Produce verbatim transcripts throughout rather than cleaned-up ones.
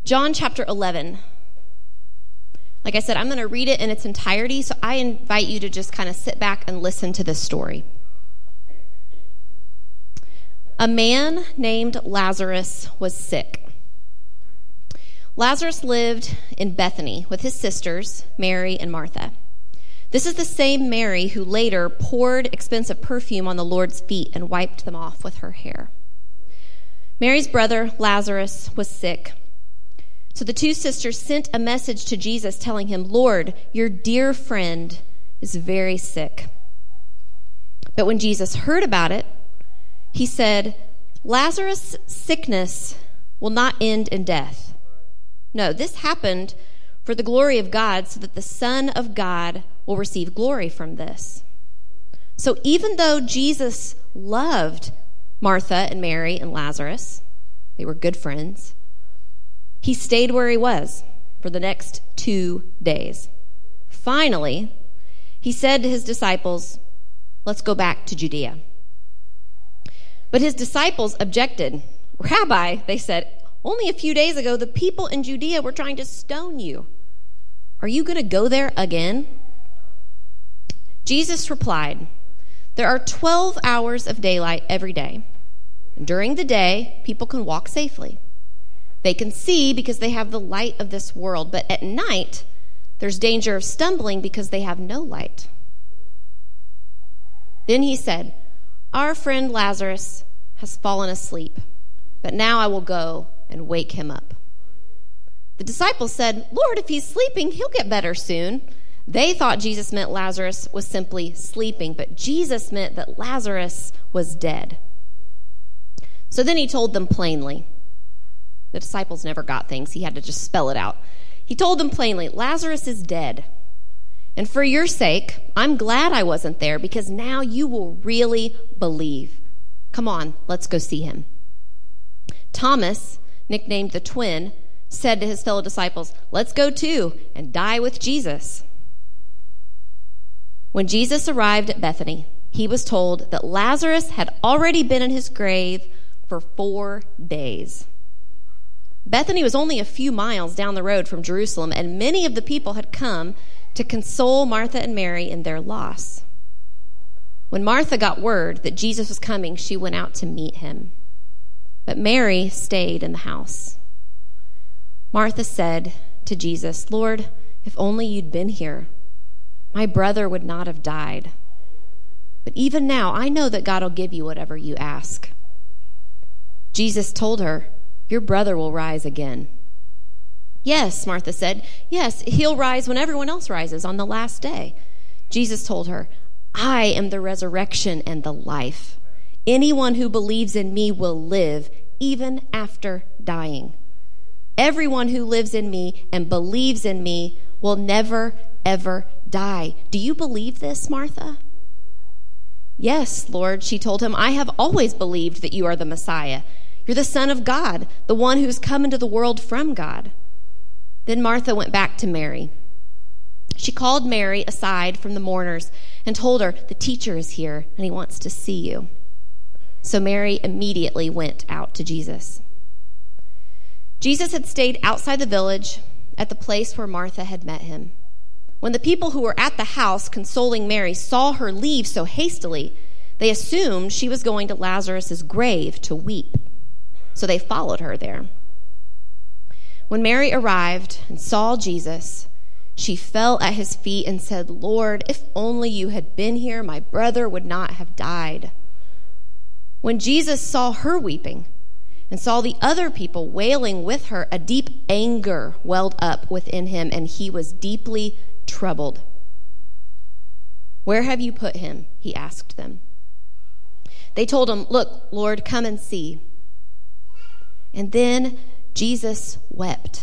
John chapter eleven. Like I said, I'm going to read it in its entirety, so I invite you to just kind of sit back and listen to this story. A man named Lazarus was sick. Lazarus lived in Bethany with his sisters, Mary and Martha. This is the same Mary who later poured expensive perfume on the Lord's feet and wiped them off with her hair. Mary's brother, Lazarus, was sick. So the two sisters sent a message to Jesus telling him, "Lord, your dear friend is very sick." But when Jesus heard about it, he said, "Lazarus' sickness will not end in death. No, this happened for the glory of God, so that the Son of God will receive glory from this." So even though Jesus loved Martha and Mary and Lazarus, they were good friends, he stayed where he was for the next two days. Finally, he said to his disciples, "Let's go back to Judea." But his disciples objected. "Rabbi," they said, "only a few days ago, the people in Judea were trying to stone you. Are you going to go there again?" Jesus replied, "There are twelve hours of daylight every day. And during the day, people can walk safely. They can see because they have the light of this world. But at night, there's danger of stumbling because they have no light." Then he said, "Our friend Lazarus has fallen asleep, but now I will go and wake him up." The disciples said, "Lord, if he's sleeping, he'll get better soon." They thought Jesus meant Lazarus was simply sleeping, but Jesus meant that Lazarus was dead. So then he told them plainly. The disciples never got things. He had to just spell it out. He told them plainly, "Lazarus is dead. And for your sake, I'm glad I wasn't there, because now you will really believe. Come on, let's go see him." Thomas, nicknamed the twin, said to his fellow disciples, "Let's go too and die with Jesus." When Jesus arrived at Bethany, he was told that Lazarus had already been in his grave for four days. Bethany was only a few miles down the road from Jerusalem, and many of the people had come to console Martha and Mary in their loss. When Martha got word that Jesus was coming, she went out to meet him. But Mary stayed in the house. Martha said to Jesus, "Lord, if only you'd been here, my brother would not have died. But even now, I know that God will give you whatever you ask." Jesus told her, "Your brother will rise again." "Yes," Martha said, "yes, he'll rise when everyone else rises on the last day." Jesus told her, "I am the resurrection and the life. Anyone who believes in me will live even after dying. Everyone who lives in me and believes in me will never, ever die. Do you believe this, Martha?" "Yes, Lord," she told him, "I have always believed that you are the Messiah. You're the Son of God, the one who's come into the world from God." Then Martha went back to Mary. She called Mary aside from the mourners and told her, "The teacher is here and he wants to see you." So Mary immediately went out to Jesus. Jesus had stayed outside the village at the place where Martha had met him. When the people who were at the house consoling Mary saw her leave so hastily, they assumed she was going to Lazarus' grave to weep. So they followed her there. When Mary arrived and saw Jesus, she fell at his feet and said, "Lord, if only you had been here, my brother would not have died." When Jesus saw her weeping and saw the other people wailing with her, a deep anger welled up within him, and he was deeply troubled. "Where have you put him?" he asked them. They told him, "Look, Lord, come and see." And then Jesus wept.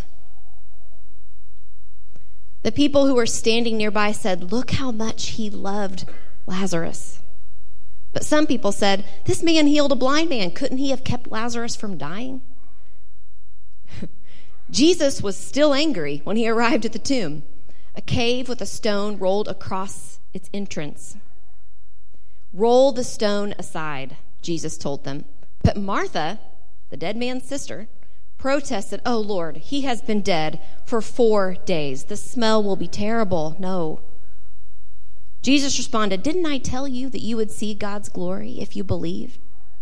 The people who were standing nearby said, "Look how much he loved Lazarus." But some people said, "This man healed a blind man. Couldn't he have kept Lazarus from dying?" Jesus was still angry when he arrived at the tomb, a cave with a stone rolled across its entrance. "Roll the stone aside," Jesus told them. But Martha, the dead man's sister, protested, "Oh, Lord, he has been dead for four days. The smell will be terrible." No. Jesus responded, "Didn't I tell you that you would see God's glory if you believed?"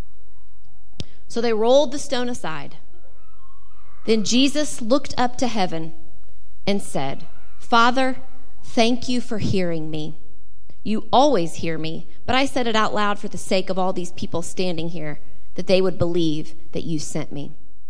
So they rolled the stone aside. Then Jesus looked up to heaven and said, "Father, thank you for hearing me. You always hear me, but I said it out loud for the sake of all these people standing here, that they would believe that you sent me."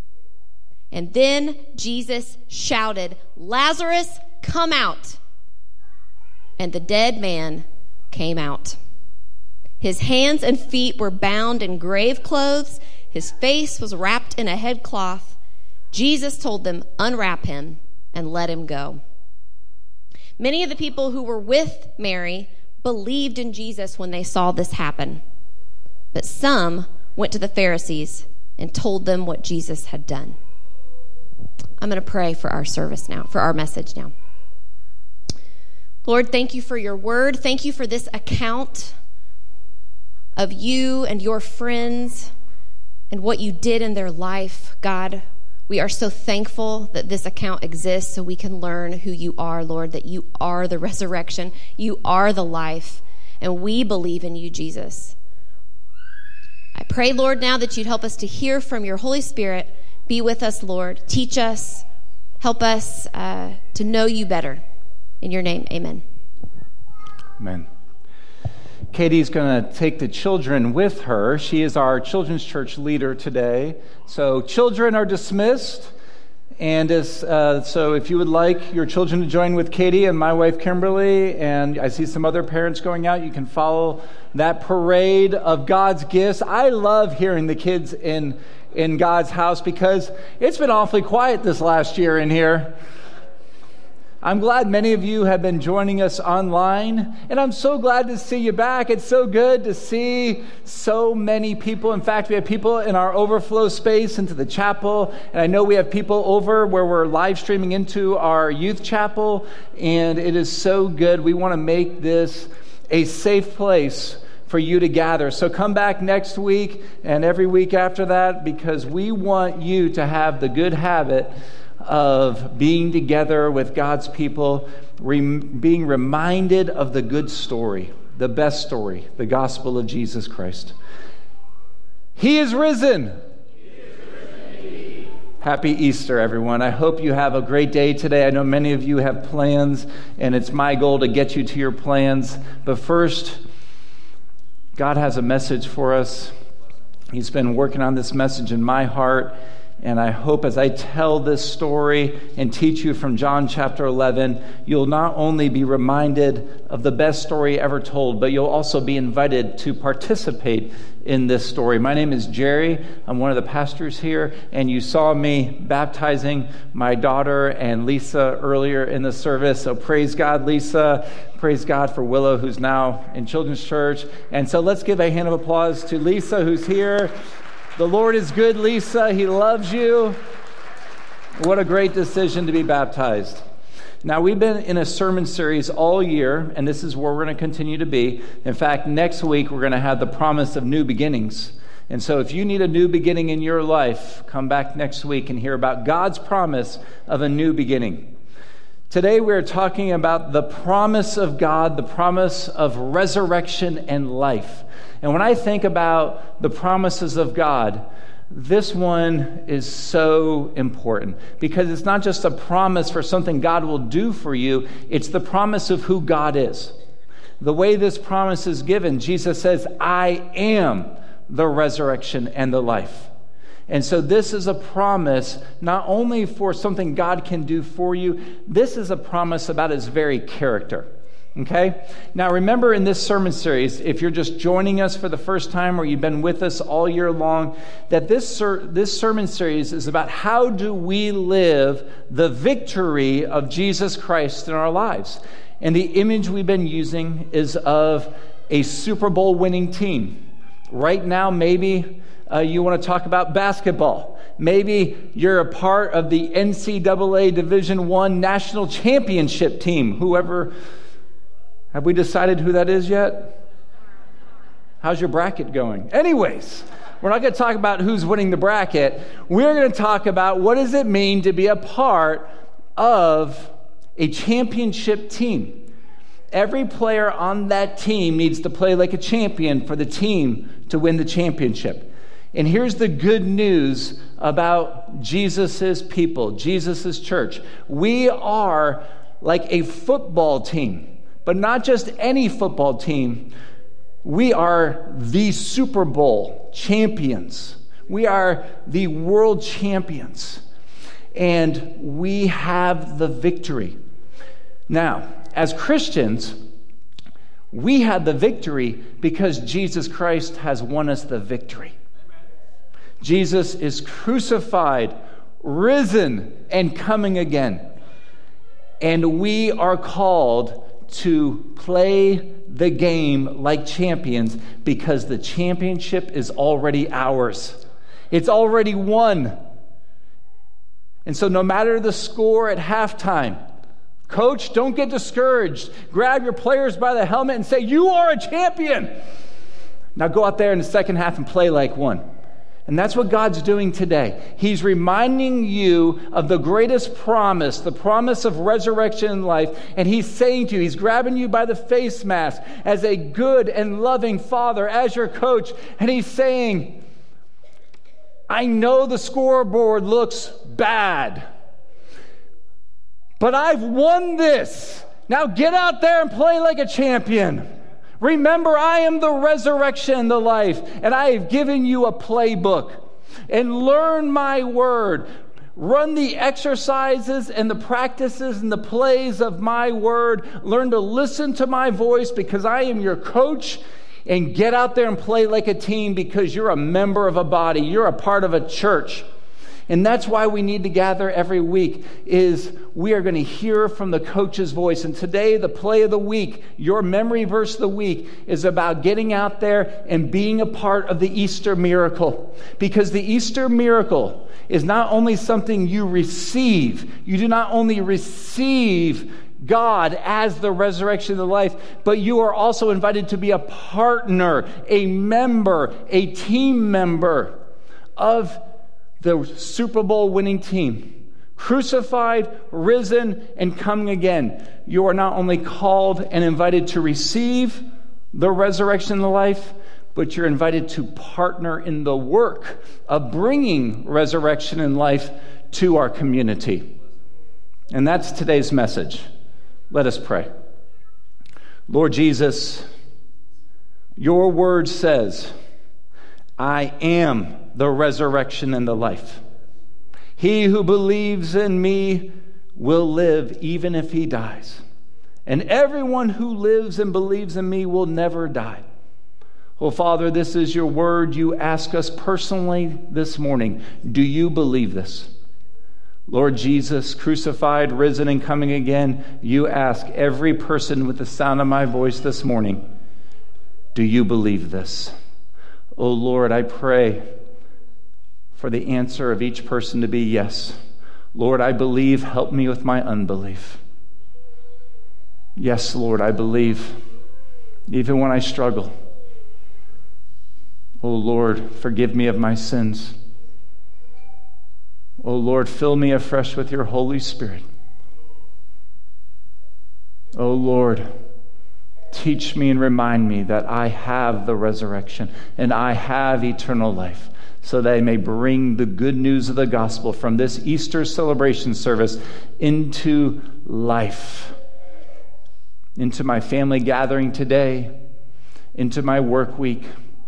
And then Jesus shouted, "Lazarus, come out!" And the dead man came out. His hands and feet were bound in grave clothes. His face was wrapped in a headcloth. Jesus told them, "Unwrap him and let him go." Many of the people who were with Mary believed in Jesus when they saw this happen. But some went to the Pharisees and told them what Jesus had done. I'm going to pray for our service now, for our message now. Lord, thank you for your word. Thank you for this account of you and your friends and what you did in their life. God, we are so thankful that this account exists so we can learn who you are, Lord, that you are the resurrection, you are the life, and we believe in you, Jesus. I pray, Lord, now that you'd help us to hear from your Holy Spirit. Be with us, Lord. Teach us. Help us uh, to know you better. In your name, amen. Amen. Katie's going to take the children with her. She is our children's church leader today. So children are dismissed. And as, uh, so if you would like your children to join with Katie and my wife Kimberly, and I see some other parents going out, you can follow that parade of God's gifts. I love hearing the kids in, in God's house because it's been awfully quiet this last year in here. I'm glad many of you have been joining us online, and I'm so glad to see you back. It's so good to see so many people. In fact, we have people in our overflow space into the chapel, and I know we have people over where we're live streaming into our youth chapel, and it is so good. We want to make this a safe place for you to gather. So come back next week and every week after that, because we want you to have the good habit of being together with God's people, rem- being reminded of the good story, the best story, the gospel of Jesus Christ. He is risen. He is risen. Happy Easter, everyone. I hope you have a great day today. I know many of you have plans, and it's my goal to get you to your plans. But first, God has a message for us. He's been working on this message in my heart. And I hope as I tell this story and teach you from John chapter eleven, you'll not only be reminded of the best story ever told, but you'll also be invited to participate in this story. My name is Jerry. I'm one of the pastors here, and you saw me baptizing my daughter and Lisa earlier in the service. So praise God, Lisa. Praise God for Willow, who's now in children's church. And so let's give a hand of applause to Lisa, who's here. The Lord is good, Lisa. He loves you. What a great decision to be baptized. Now, we've been in a sermon series all year, and this is where we're going to continue to be. In fact, next week, we're going to have the promise of new beginnings. And so if you need a new beginning in your life, come back next week and hear about God's promise of a new beginning. Today, we're talking about the promise of God, the promise of resurrection and life. And when I think about the promises of God, this one is so important because it's not just a promise for something God will do for you, it's the promise of who God is. The way this promise is given, Jesus says, "I am the resurrection and the life." And so this is a promise not only for something God can do for you, this is a promise about his very character. Okay? Now remember in this sermon series, if you're just joining us for the first time or you've been with us all year long, that this ser- this sermon series is about how do we live the victory of Jesus Christ in our lives. And the image we've been using is of a Super Bowl winning team. Right now, maybe uh, you want to talk about basketball. Maybe you're a part of the N C double A Division One national championship team, whoever. Have we decided who that is yet? How's your bracket going? Anyways, We're not going to talk about who's winning the bracket. We're going to talk about what does it mean to be a part of a championship team. Every player on that team needs to play like a champion for the team to win the championship. And here's the good news about Jesus's people, Jesus's church. We are like a football team, but not just any football team. We are the Super Bowl champions. We are the world champions. And we have the victory. Now, as Christians, we had the victory because Jesus Christ has won us the victory. Jesus is crucified, risen, and coming again. And we are called to play the game like champions because the championship is already ours. It's already won. And so no matter the score at halftime, coach, don't get discouraged. Grab your players by the helmet and say, you are a champion. Now go out there in the second half and play like one. And that's what God's doing today. He's reminding you of the greatest promise, the promise of resurrection and life. And he's saying to you, he's grabbing you by the face mask as a good and loving father, as your coach. And he's saying, I know the scoreboard looks bad, but I've won this. Now get out there and play like a champion. Remember, I am the resurrection and the life, and I have given you a playbook. And learn my word. Run the exercises and the practices and the plays of my word. Learn to listen to my voice because I am your coach. And get out there and play like a team because you're a member of a body. You're a part of a church. And that's why we need to gather every week, is we are going to hear from the coach's voice. And today, the play of the week, your memory verse of the week, is about getting out there and being a part of the Easter miracle. Because the Easter miracle is not only something you receive, you do not only receive God as the resurrection of the life, but you are also invited to be a partner, a member, a team member of the Super Bowl winning team. Crucified, risen, and coming again. You are not only called and invited to receive the resurrection of the life, but you're invited to partner in the work of bringing resurrection and life to our community. And that's today's message. Let us pray. Lord Jesus, your word says, I am the resurrection and the life. He who believes in me will live even if he dies. And everyone who lives and believes in me will never die. Oh, Father, this is your word. You ask us personally this morning, do you believe this? Lord Jesus, crucified, risen, and coming again, you ask every person with the sound of my voice this morning, do you believe this? Oh, Lord, I pray for the answer of each person to be yes. Lord, I believe. Help me with my unbelief. Yes, Lord, I believe, even when I struggle. Oh, Lord, forgive me of my sins. Oh, Lord, fill me afresh with your Holy Spirit. Oh, Lord, teach me and remind me that I have the resurrection and I have eternal life, so that I may bring the good news of the gospel from this Easter celebration service into life, into my family gathering today, into my work week.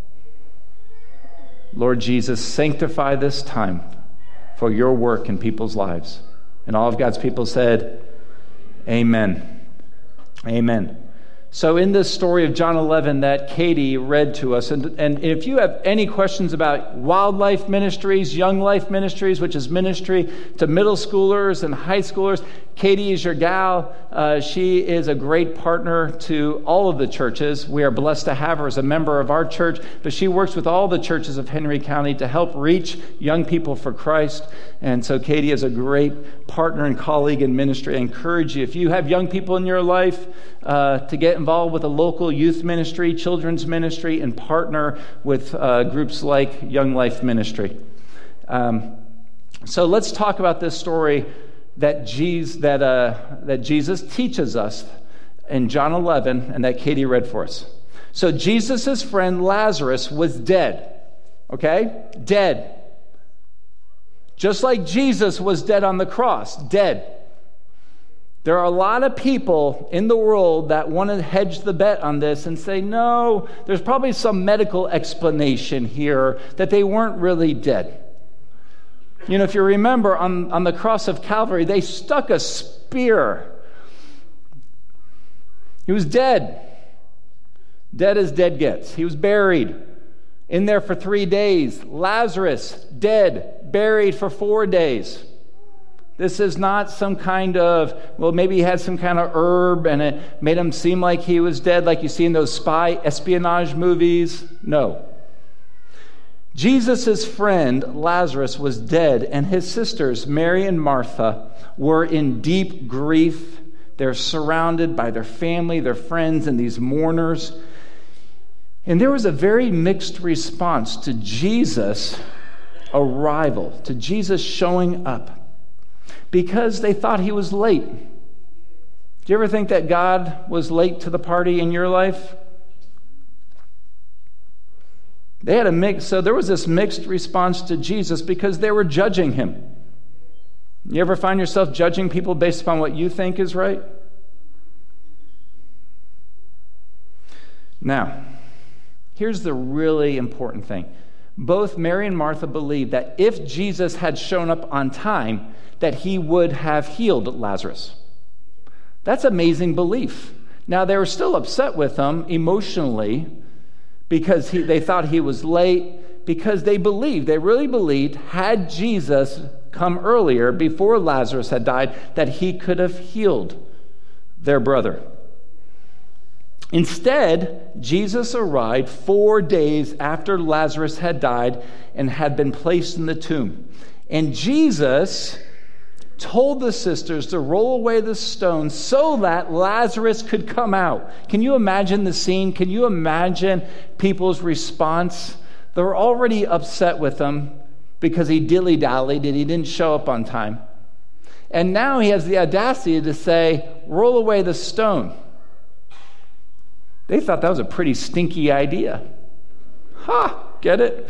Lord Jesus, sanctify this time for your work in people's lives. And all of God's people said, amen. Amen. So in this story of John eleven that Katie read to us, and, and if you have any questions about Wildlife Ministries, Young Life Ministries, which is ministry to middle schoolers and high schoolers, Katie is your gal. Uh, she is a great partner to all of the churches. We are blessed to have her as a member of our church, but she works with all the churches of Henry County to help reach young people for Christ. And so Katie is a great partner and colleague in ministry. I encourage you, if you have young people in your life, uh, to get involved with a local youth ministry, children's ministry, and partner with uh, groups like Young Life Ministry. Um, so let's talk about this story that Jesus, that, uh, that Jesus teaches us in John eleven and that Katie read for us. So Jesus' friend Lazarus was dead, okay? Dead. Just like Jesus was dead on the cross, dead. There are a lot of people in the world that want to hedge the bet on this and say, no, there's probably some medical explanation here that they weren't really dead. You know, if you remember, on, on the cross of Calvary, they stuck a spear. He was dead. Dead as dead gets. He was buried in there for three days. Lazarus, dead, buried for four days. This is not some kind of, well, maybe he had some kind of herb and it made him seem like he was dead, like you see in those spy espionage movies. No. Jesus' friend Lazarus was dead, and his sisters, Mary and Martha, were in deep grief. They're surrounded by their family, their friends, and these mourners. And there was a very mixed response to Jesus' arrival, to Jesus showing up, because they thought he was late. Do you ever think that God was late to the party in your life? They had a mix, so there was this mixed response to Jesus because they were judging him. You ever find yourself judging people based upon what you think is right? Now, here's the really important thing. Both Mary and Martha believed that if Jesus had shown up on time, that he would have healed Lazarus. That's amazing belief. Now, they were still upset with him emotionally, because he, they thought he was late, because they believed, they really believed, had Jesus come earlier, before Lazarus had died, that he could have healed their brother. Instead, Jesus arrived four days after Lazarus had died and had been placed in the tomb. And Jesus told the sisters to roll away the stone so that Lazarus could come out. Can you imagine the scene? Can you imagine people's response? They were already upset with him because he dilly-dallied and he didn't show up on time. And now he has the audacity to say, roll away the stone. They thought that was a pretty stinky idea. Ha! Get it?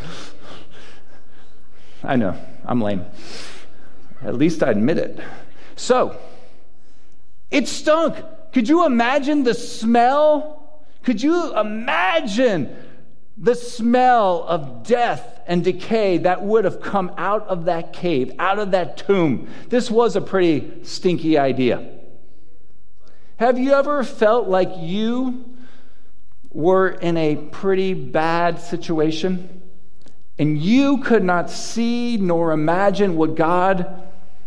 I know, I'm lame. At least I admit it. So, it stunk. Could you imagine the smell? Could you imagine the smell of death and decay that would have come out of that cave, out of that tomb? This was a pretty stinky idea. Have you ever felt like you were in a pretty bad situation and you could not see nor imagine what God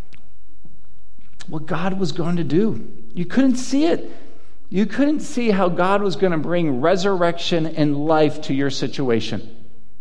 what God was going to do? You couldn't see it. You couldn't see how God was going to bring resurrection and life to your situation.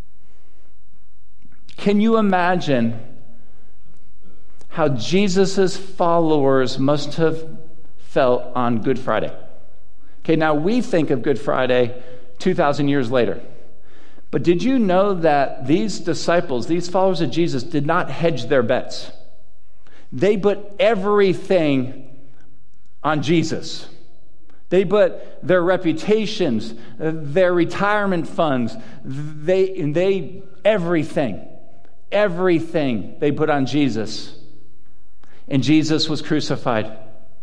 Can you imagine how Jesus' followers must have felt on Good Friday? Okay, now we think of Good Friday two thousand years later. But did you know that these disciples, these followers of Jesus, did not hedge their bets? They put everything on Jesus. They put their reputations, their retirement funds, they, they, everything, everything they put on Jesus. And Jesus was crucified.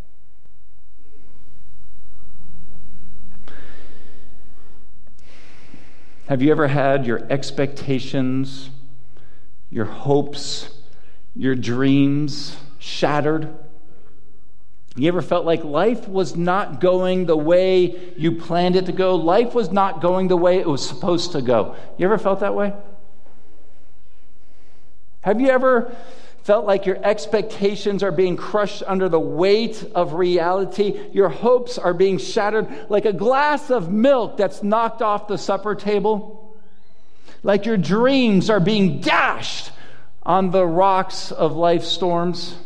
Have you ever had your expectations, your hopes, your dreams shattered? You ever felt like life was not going the way you planned it to go? Life was not going the way it was supposed to go. You ever felt that way? Have you ever felt like your expectations are being crushed under the weight of reality. Your hopes are being shattered like a glass of milk that's knocked off the supper table. Like your dreams are being dashed on the rocks of life's storms.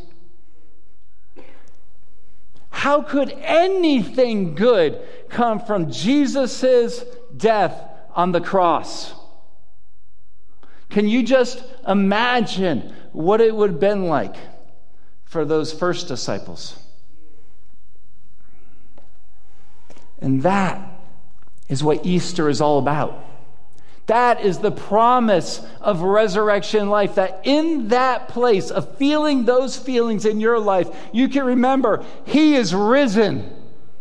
How could anything good come from Jesus' death on the cross? Can you just imagine what it would have been like for those first disciples? And that is what Easter is all about. That is the promise of resurrection life, that in that place of feeling those feelings in your life, you can remember, He is risen.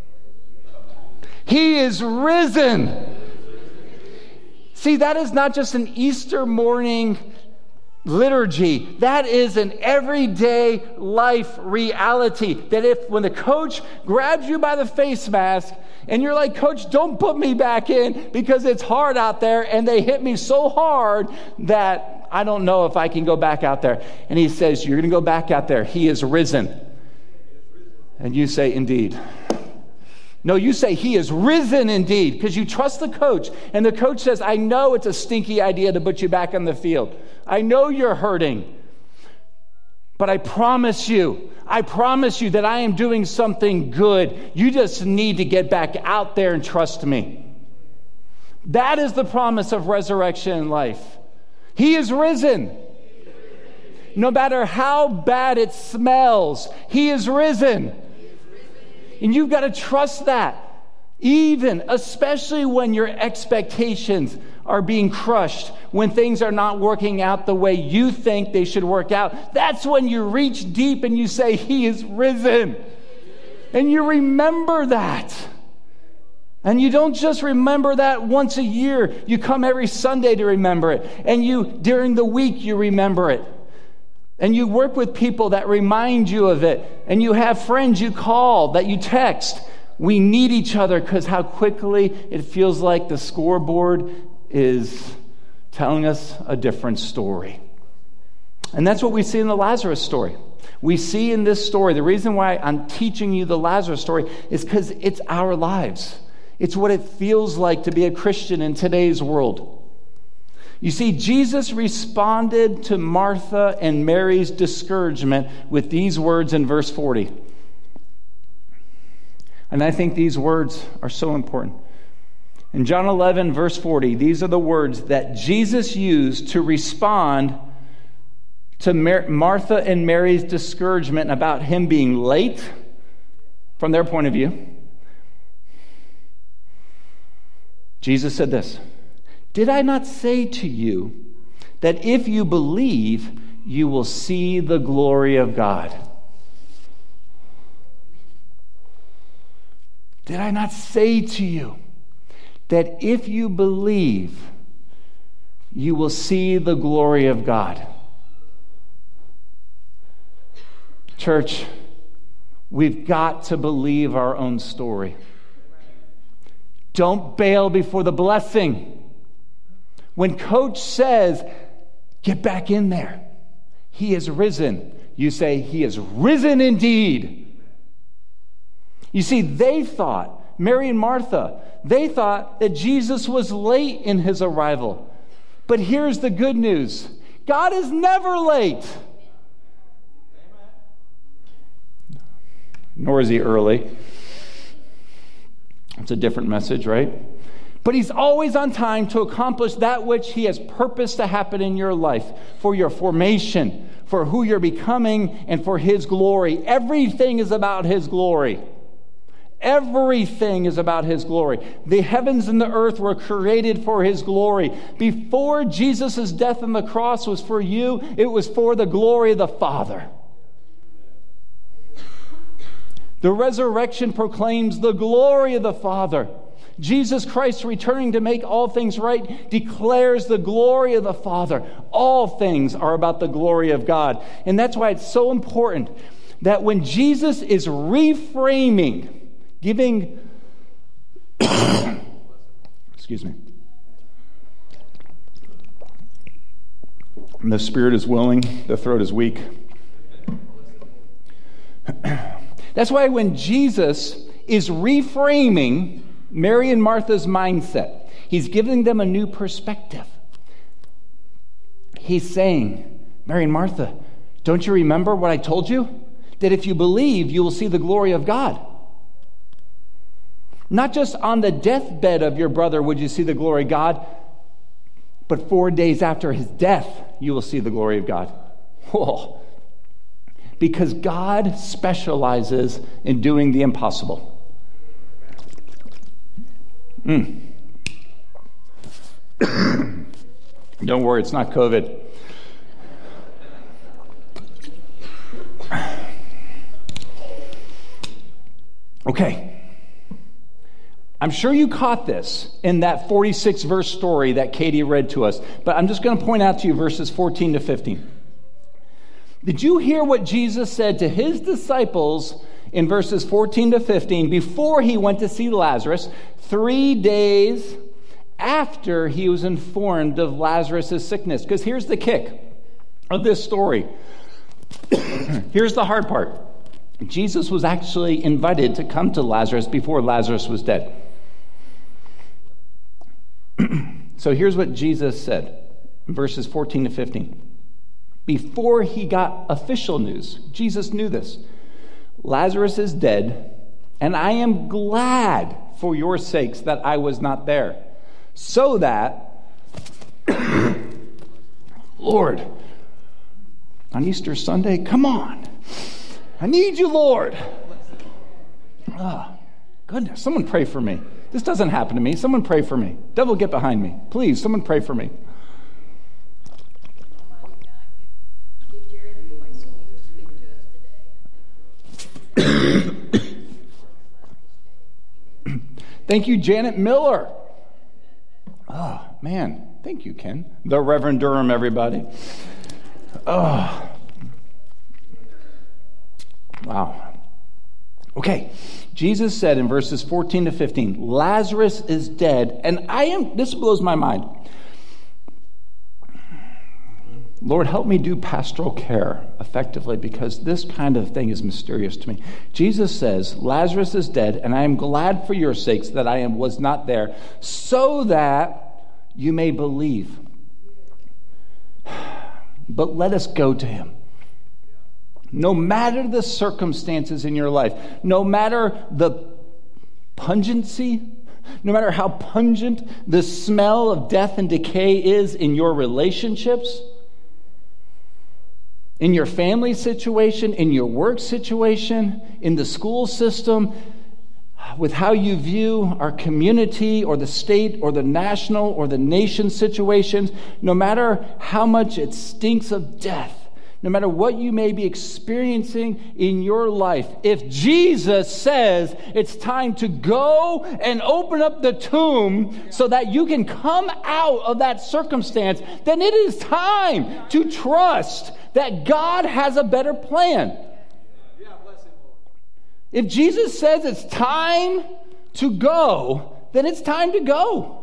He is risen. See, that is not just an Easter morning liturgy. That is an everyday life reality. That if when the coach grabs you by the face mask and you're like, Coach, don't put me back in because it's hard out there, and they hit me so hard that I don't know if I can go back out there. And he says, you're going to go back out there. He is risen. And you say, indeed. No, you say, He is risen indeed, because you trust the coach. And the coach says, I know it's a stinky idea to put you back on the field. I know you're hurting. But I promise you, I promise you that I am doing something good. You just need to get back out there and trust me. That is the promise of resurrection in life. He is risen. No matter how bad it smells, He is risen. And you've got to trust that. Even, especially when your expectations are being crushed, when things are not working out the way you think they should work out. That's when you reach deep and you say, He is risen. And you remember that. And you don't just remember that once a year. You come every Sunday to remember it. And you, during the week, you remember it. And you work with people that remind you of it. And you have friends you call, that you text. We need each other because how quickly it feels like the scoreboard is telling us a different story. And that's what we see in the Lazarus story. We see in this story, the reason why I'm teaching you the Lazarus story is because it's our lives. It's what it feels like to be a Christian in today's world. You see, Jesus responded to Martha and Mary's discouragement with these words in verse forty. And I think these words are so important. In John eleven, verse forty, these are the words that Jesus used to respond to Mar- Martha and Mary's discouragement about Him being late from their point of view. Jesus said this, "Did I not say to you that if you believe, you will see the glory of God?" Did I not say to you that if you believe, you will see the glory of God? Church, we've got to believe our own story. Don't bail before the blessing. When Coach says, get back in there, He is risen, you say, He is risen indeed. You see, they thought, Mary and Martha, they thought that Jesus was late in His arrival. But here's the good news. God is never late. Nor is He early. It's a different message, right? But He's always on time to accomplish that which He has purposed to happen in your life, for your formation, for who you're becoming, and for His glory. Everything is about His glory. Everything is about His glory. The heavens and the earth were created for His glory. Before Jesus' death on the cross was for you, it was for the glory of the Father. The resurrection proclaims the glory of the Father. Jesus Christ, returning to make all things right, declares the glory of the Father. All things are about the glory of God. And that's why it's so important that when Jesus is reframing, giving, excuse me, the spirit is willing, the throat is weak. That's why when Jesus is reframing Mary and Martha's mindset, he's giving them a new perspective. He's saying, Mary and Martha, don't you remember what I told you? That if you believe, you will see the glory of God. Not just on the deathbed of your brother would you see the glory of God, but four days after his death, you will see the glory of God. Whoa. Because God specializes in doing the impossible. Mm. Don't worry, it's not COVID. Okay. I'm sure you caught this in that forty-six verse story that Katie read to us, but I'm just going to point out to you verses fourteen to fifteen. Did you hear what Jesus said to his disciples in verses fourteen to fifteen before he went to see Lazarus, three days after he was informed of Lazarus' sickness? Because here's the kick of this story. Here's the hard part. Jesus was actually invited to come to Lazarus before Lazarus was dead. So here's what Jesus said in verses fourteen to fifteen. Before he got official news, Jesus knew this. Lazarus is dead, and I am glad for your sakes that I was not there, so that, Lord, on Easter Sunday, come on. I need you, Lord. Oh, goodness, someone pray for me. This doesn't happen to me. Someone pray for me. Devil, get behind me. Please, someone pray for me. Thank you, Janet Miller. Oh, man. Thank you, Ken. The Reverend Durham, everybody. Oh. Wow. Okay. Jesus said in verses fourteen to fifteen, Lazarus is dead, and I am, this blows my mind. Lord, help me do pastoral care effectively, because this kind of thing is mysterious to me. Jesus says, Lazarus is dead, and I am glad for your sakes that I am, was not there, so that you may believe. But let us go to him. No matter the circumstances in your life, no matter the pungency, no matter how pungent the smell of death and decay is in your relationships, in your family situation, in your work situation, in the school system, with how you view our community or the state or the national or the nation situations, no matter how much it stinks of death, no matter what you may be experiencing in your life, if Jesus says it's time to go and open up the tomb so that you can come out of that circumstance, then it is time to trust that God has a better plan. If Jesus says it's time to go, then it's time to go.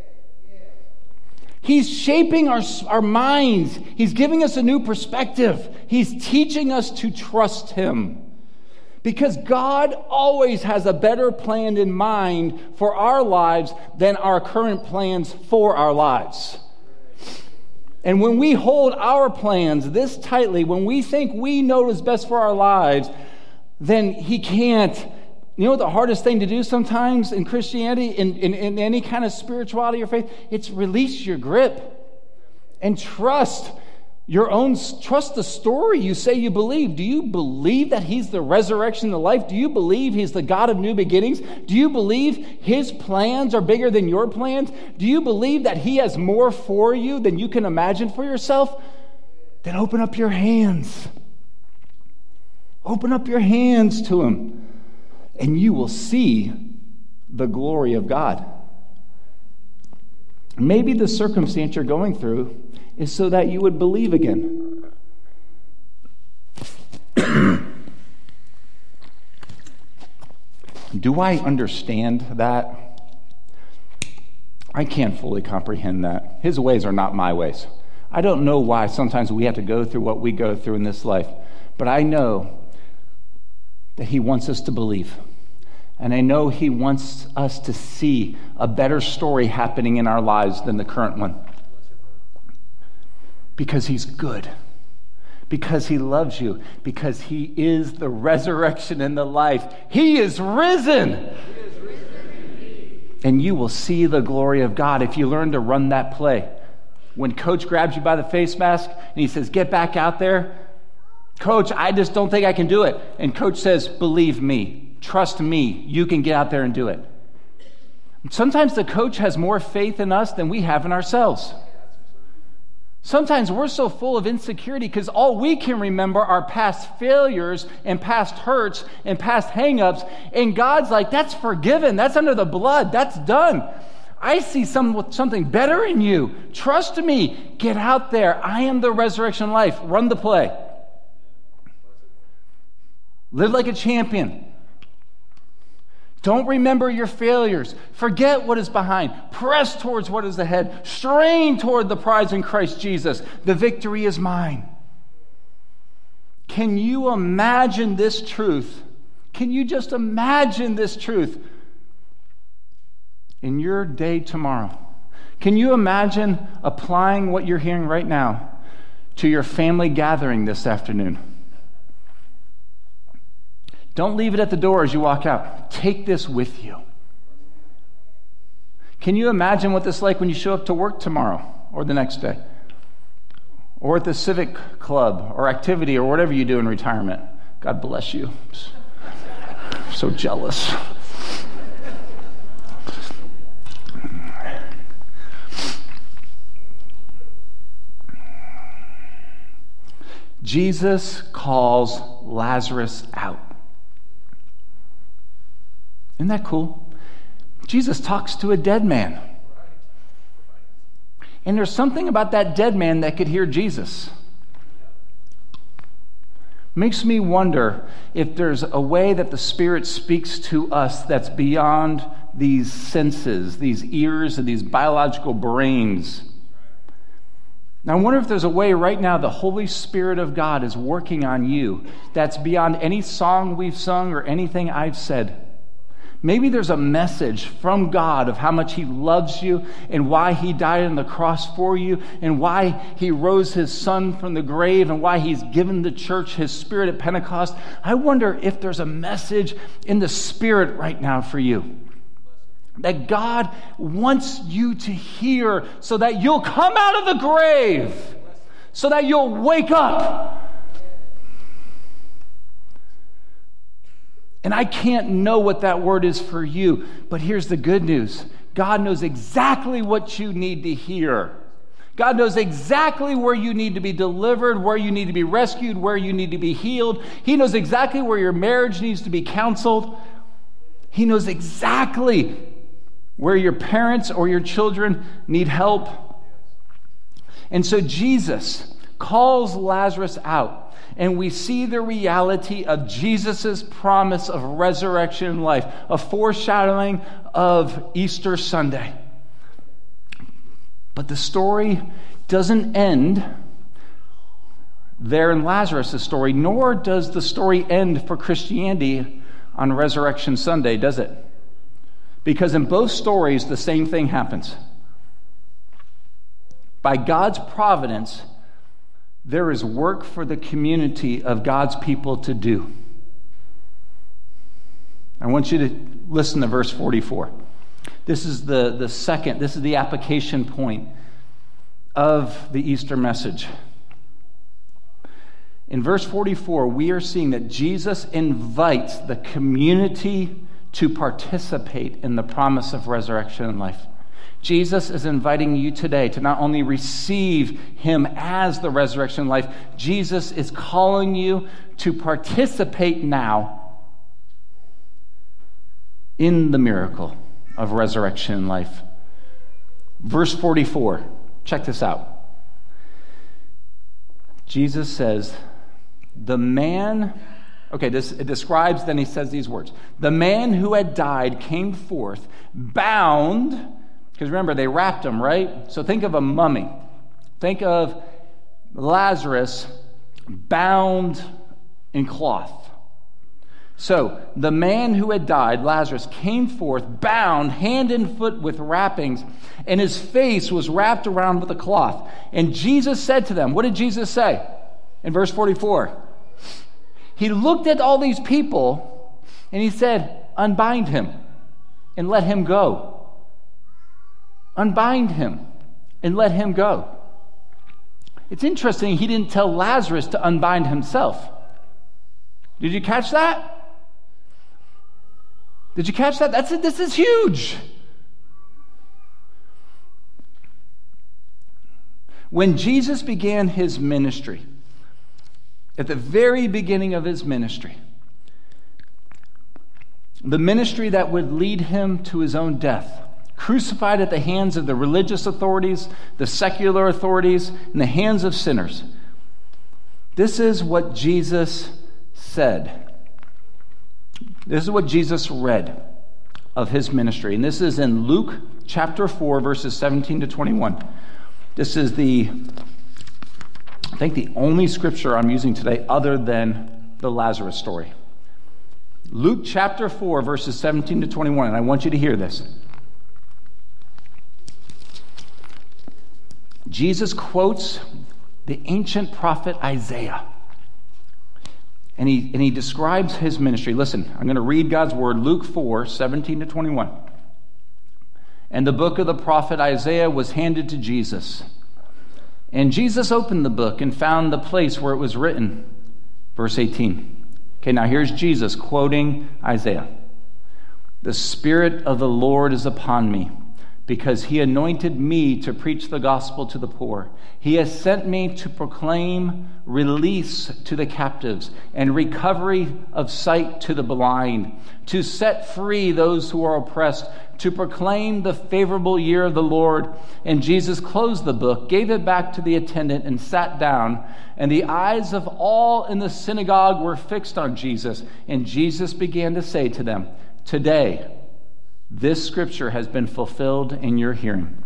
He's shaping our, our minds. He's giving us a new perspective. He's teaching us to trust him. Because God always has a better plan in mind for our lives than our current plans for our lives. And when we hold our plans this tightly, when we think we know what's best for our lives, then he can't. You know what the hardest thing to do sometimes in Christianity, in, in, in any kind of spirituality or faith? It's release your grip and trust your own, trust the story you say you believe. Do you believe that he's the resurrection and the life? Do you believe he's the God of new beginnings? Do you believe his plans are bigger than your plans? Do you believe that he has more for you than you can imagine for yourself? Then open up your hands. Open up your hands to him. And you will see the glory of God. Maybe the circumstance you're going through is so that you would believe again. Do I understand that? I can't fully comprehend that. His ways are not my ways. I don't know why sometimes we have to go through what we go through in this life, but I know that he wants us to believe. And I know he wants us to see a better story happening in our lives than the current one. Because he's good. Because he loves you. Because he is the resurrection and the life. He is risen. He is risen. And you will see the glory of God if you learn to run that play. When coach grabs you by the face mask and he says, get back out there. Coach, I just don't think I can do it. And coach says, believe me. Trust me, you can get out there and do it. Sometimes the coach has more faith in us than we have in ourselves. Sometimes we're so full of insecurity because all we can remember are past failures and past hurts and past hang-ups. And God's like, that's forgiven. That's under the blood. That's done. I see some, something better in you. Trust me. Get out there. I am the resurrection life. Run the play. Live like a champion. Don't remember your failures. Forget what is behind. Press towards what is ahead. Strain toward the prize in Christ Jesus. The victory is mine. Can you imagine this truth? Can you just imagine this truth in your day tomorrow? Can you imagine applying what you're hearing right now to your family gathering this afternoon? Don't leave it at the door as you walk out. Take this with you. Can you imagine what this is like when you show up to work tomorrow or the next day? Or at the civic club or activity or whatever you do in retirement? God bless you. I'm so jealous. Jesus calls Lazarus out. Isn't that cool? Jesus talks to a dead man. And there's something about that dead man that could hear Jesus. Makes me wonder if there's a way that the Spirit speaks to us that's beyond these senses, these ears, and these biological brains. Now, I wonder if there's a way right now the Holy Spirit of God is working on you that's beyond any song we've sung or anything I've said. Maybe there's a message from God of how much he loves you and why he died on the cross for you and why he rose his son from the grave and why he's given the church his Spirit at Pentecost. I wonder if there's a message in the Spirit right now for you that God wants you to hear so that you'll come out of the grave, so that you'll wake up. And I can't know what that word is for you, but here's the good news. God knows exactly what you need to hear. God knows exactly where you need to be delivered, where you need to be rescued, where you need to be healed. He knows exactly where your marriage needs to be counseled. He knows exactly where your parents or your children need help. And so Jesus calls Lazarus out. And we see the reality of Jesus' promise of resurrection life, a foreshadowing of Easter Sunday. But the story doesn't end there in Lazarus' story, nor does the story end for Christianity on Resurrection Sunday, does it? Because in both stories, the same thing happens. By God's providence, there is work for the community of God's people to do. I want you to listen to verse forty-four. This is the, the second, this is the application point of the Easter message. In verse forty-four, we are seeing that Jesus invites the community to participate in the promise of resurrection and life. Jesus is inviting you today to not only receive him as the resurrection life, Jesus is calling you to participate now in the miracle of resurrection life. Verse forty-four, check this out. Jesus says, the man, okay, this it describes, then he says these words. The man who had died came forth, bound. Because remember, they wrapped him, right? So think of a mummy. Think of Lazarus bound in cloth. So the man who had died, Lazarus, came forth, bound hand and foot with wrappings, and his face was wrapped around with a cloth. And Jesus said to them, what did Jesus say in verse forty-four? He looked at all these people, and he said, unbind him and let him go. Unbind him and let him go. It's interesting, he didn't tell Lazarus to unbind himself. Did you catch that? Did you catch that? That's it. This is huge. When Jesus began his ministry, at the very beginning of his ministry, the ministry that would lead him to his own death, crucified at the hands of the religious authorities, the secular authorities, in the hands of sinners. This is what Jesus said. This is what Jesus read of his ministry. And this is in Luke chapter four, verses seventeen to twenty-one. This is the, I think, the only scripture I'm using today other than the Lazarus story. Luke chapter four, verses seventeen to twenty-one. And I want you to hear this. Jesus quotes the ancient prophet Isaiah. And he, and he describes his ministry. Listen, I'm going to read God's word, Luke four, seventeen to twenty-one. And the book of the prophet Isaiah was handed to Jesus. And Jesus opened the book and found the place where it was written. Verse eighteen. Okay, now here's Jesus quoting Isaiah. The Spirit of the Lord is upon me, because he anointed me to preach the gospel to the poor. He has sent me to proclaim release to the captives and recovery of sight to the blind, to set free those who are oppressed, to proclaim the favorable year of the Lord. And Jesus closed the book, gave it back to the attendant, and sat down. And the eyes of all in the synagogue were fixed on Jesus. And Jesus began to say to them, today, this scripture has been fulfilled in your hearing.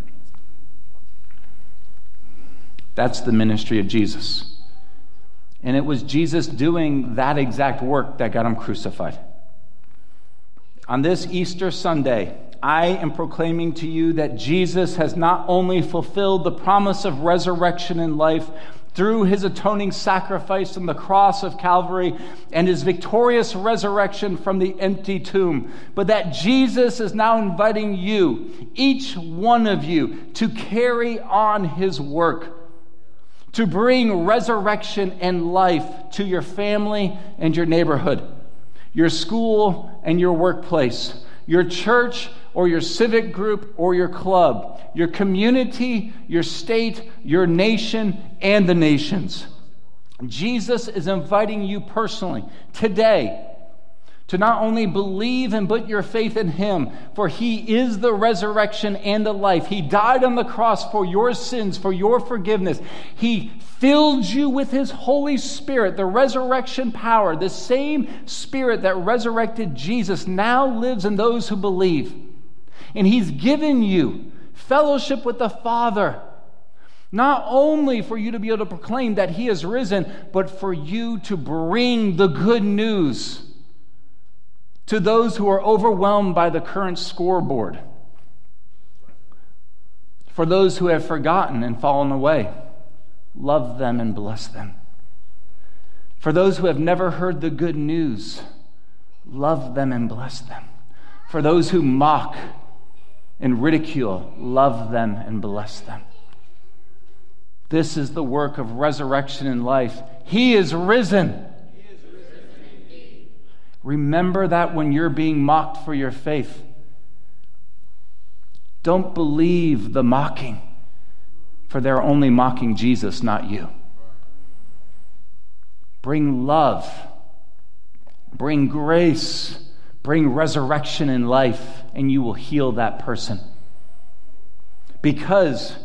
That's the ministry of Jesus. And it was Jesus doing that exact work that got him crucified. On this Easter Sunday, I am proclaiming to you that Jesus has not only fulfilled the promise of resurrection and life through his atoning sacrifice on the cross of Calvary and his victorious resurrection from the empty tomb, but that Jesus is now inviting you, each one of you, to carry on his work, to bring resurrection and life to your family and your neighborhood, your school and your workplace, your church or your civic group or your club, your community, your state, your nation, and the nations. Jesus is inviting you personally today to not only believe and put your faith in him, for he is the resurrection and the life. He died on the cross for your sins, for your forgiveness. He filled you with his Holy Spirit, the resurrection power. The same Spirit that resurrected Jesus now lives in those who believe. And he's given you fellowship with the Father, not only for you to be able to proclaim that he is risen, but for you to bring the good news to those who are overwhelmed by the current scoreboard, for those who have forgotten and fallen away. Love them and bless them. For those who have never heard the good news, love them and bless them. For those who mock and ridicule, love them and bless them. This is the work of resurrection and life. He is risen. He is risen indeed. Remember that when you're being mocked for your faith. Don't believe the mocking, for they're only mocking Jesus, not you. Bring love, bring grace, bring resurrection and life, and you will heal that person. Because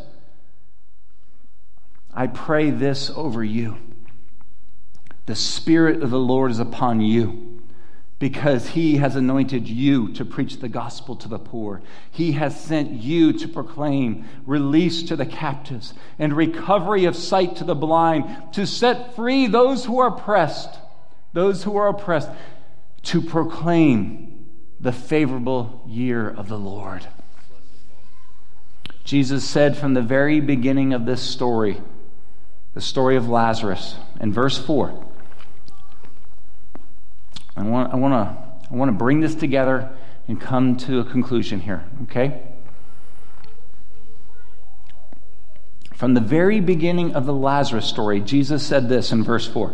I pray this over you. The Spirit of the Lord is upon you, because he has anointed you to preach the gospel to the poor. He has sent you to proclaim release to the captives and recovery of sight to the blind, to set free those who are oppressed, those who are oppressed, to proclaim the favorable year of the Lord. Jesus said from the very beginning of this story, the story of Lazarus, in verse four, I want, I want to I want to bring this together and come to a conclusion here, okay? From the very beginning of the Lazarus story, Jesus said this in verse four.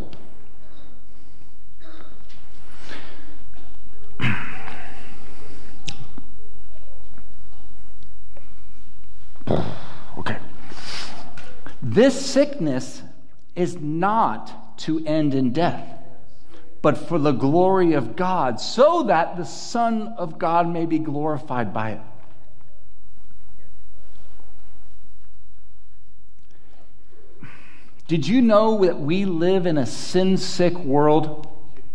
Okay. This sickness is not to end in death, but for the glory of God, so that the Son of God may be glorified by it. Did you know that we live in a sin-sick world?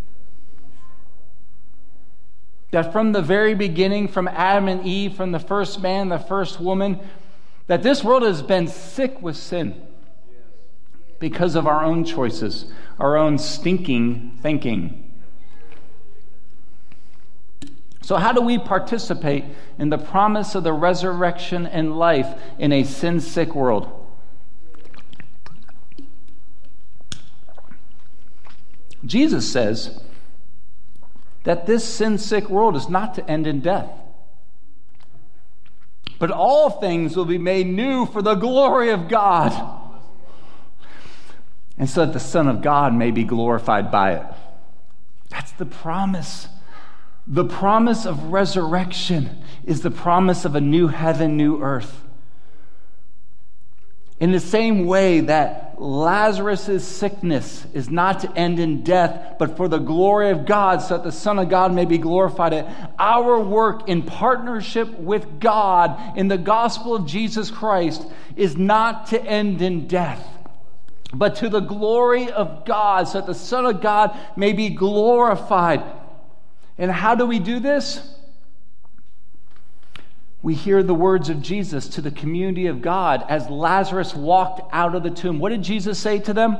That from the very beginning, from Adam and Eve, from the first man, the first woman, that this world has been sick with sin because of our own choices, our own stinking thinking. So how do we participate in the promise of the resurrection and life in a sin-sick world? Jesus says that this sin-sick world is not to end in death, but all things will be made new for the glory of God, and so that the Son of God may be glorified by it. That's the promise. The promise of resurrection is the promise of a new heaven, new earth. In the same way that Lazarus' sickness is not to end in death, but for the glory of God, so that the Son of God may be glorified in it, our work in partnership with God in the gospel of Jesus Christ is not to end in death, but to the glory of God, so that the Son of God may be glorified. And how do we do this? We hear the words of Jesus to the community of God as Lazarus walked out of the tomb. What did Jesus say to them?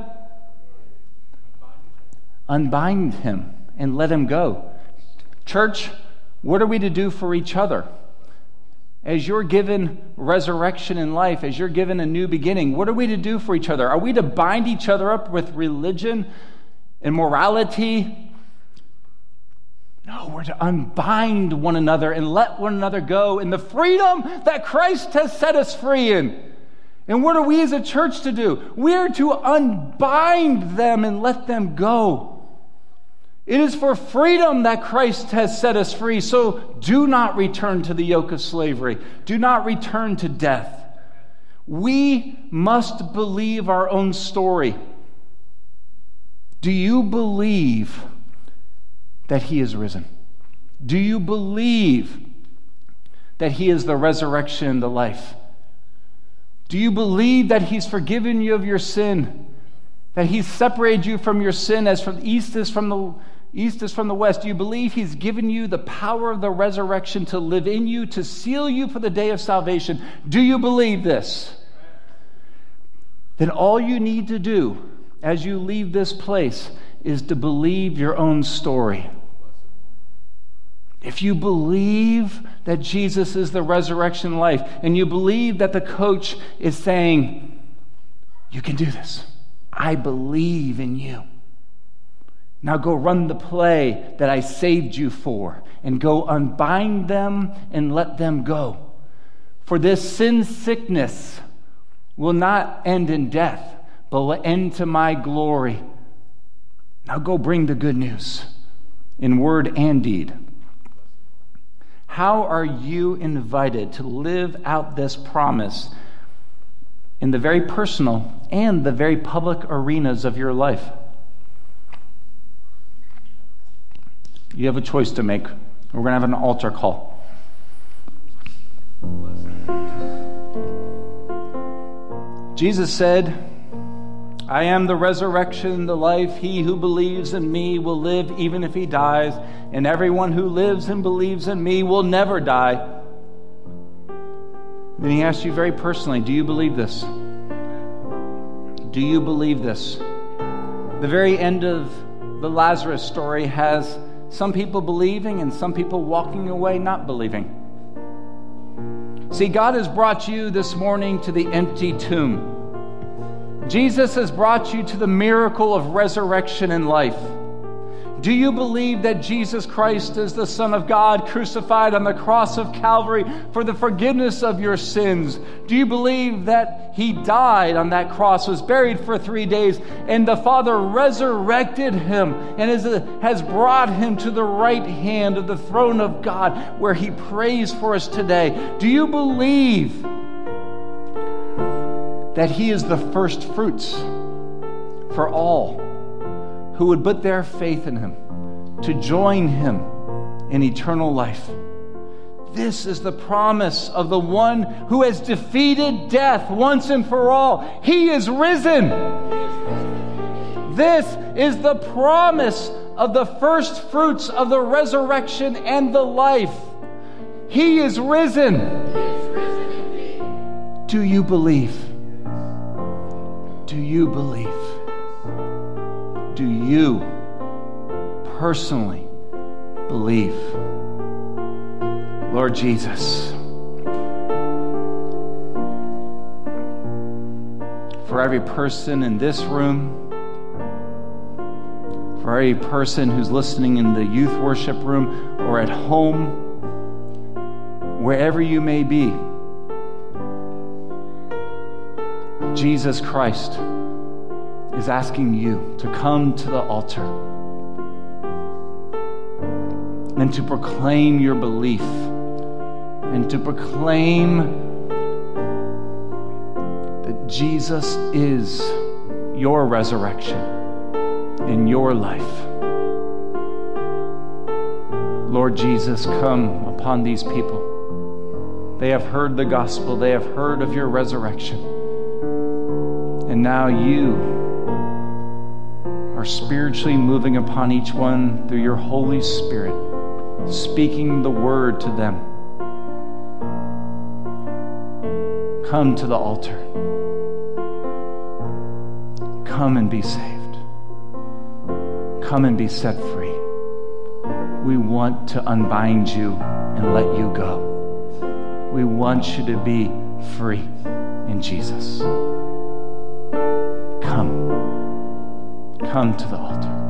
Unbind him and let him go. Church, what are we to do for each other? As you're given resurrection in life, as you're given a new beginning, what are we to do for each other? Are we to bind each other up with religion and morality? No, we're to unbind one another and let one another go in the freedom that Christ has set us free in. And what are we as a church to do? We are to unbind them and let them go. It is for freedom that Christ has set us free. So do not return to the yoke of slavery. Do not return to death. We must believe our own story. Do you believe that he is risen? Do you believe that he is the resurrection and the life? Do you believe that he's forgiven you of your sin? That he's separated you from your sin as from the east is from the east is from the west? Do you believe he's given you the power of the resurrection to live in you, to seal you for the day of salvation? Do you believe this? Then all you need to do as you leave this place is to believe your own story. If you believe that Jesus is the resurrection life, and you believe that the coach is saying, you can do this. I believe in you. Now go run the play that I saved you for, and go unbind them and let them go. For this sin sickness will not end in death, but will end to my glory. Now go bring the good news in word and deed. How are you invited to live out this promise in the very personal and the very public arenas of your life? You have a choice to make. We're going to have an altar call. Jesus said, I am the resurrection and the life. He who believes in me will live even if he dies, and everyone who lives and believes in me will never die. Then he asks you very personally, do you believe this? Do you believe this? The very end of the Lazarus story has Some people believing and some people walking away not believing. See, God has brought you this morning to the empty tomb. Jesus has brought you to the miracle of resurrection and life. Do you believe that Jesus Christ is the Son of God, crucified on the cross of Calvary for the forgiveness of your sins? Do you believe that He died on that cross, was buried for three days, and the Father resurrected Him and is, has brought Him to the right hand of the throne of God where He prays for us today? Do you believe that He is the first fruits for all who would put their faith in Him to join Him in eternal life? This is the promise of the one who has defeated death once and for all. He is risen. This is the promise of the first fruits of the resurrection and the life. He is risen. Do you believe? Do you believe? Do you personally believe? Lord Jesus, for every person in this room, for every person who's listening in the youth worship room or at home, wherever you may be, Jesus Christ is asking you to come to the altar and to proclaim your belief and to proclaim that Jesus is your resurrection and your life. Lord Jesus, come upon these people. They have heard the gospel. They have heard of your resurrection. And now you are spiritually moving upon each one through your Holy Spirit, speaking the word to them. Come to the altar. Come and be saved. Come and be set free. We want to unbind you and let you go. We want you to be free in Jesus. Come. Come to the altar.